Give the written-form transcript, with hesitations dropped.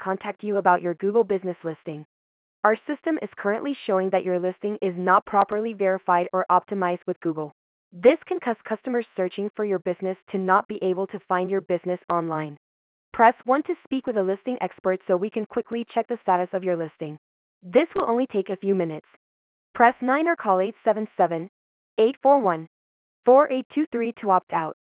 contact you about your Google business listing. Our system is currently showing that your listing is not properly verified or optimized with Google. This can cause customers searching for your business to not be able to find your business online. Press 1 to speak with a listing expert so we can quickly check the status of your listing. This will only take a few minutes. Press 9 or call 877-841-4823 to opt out.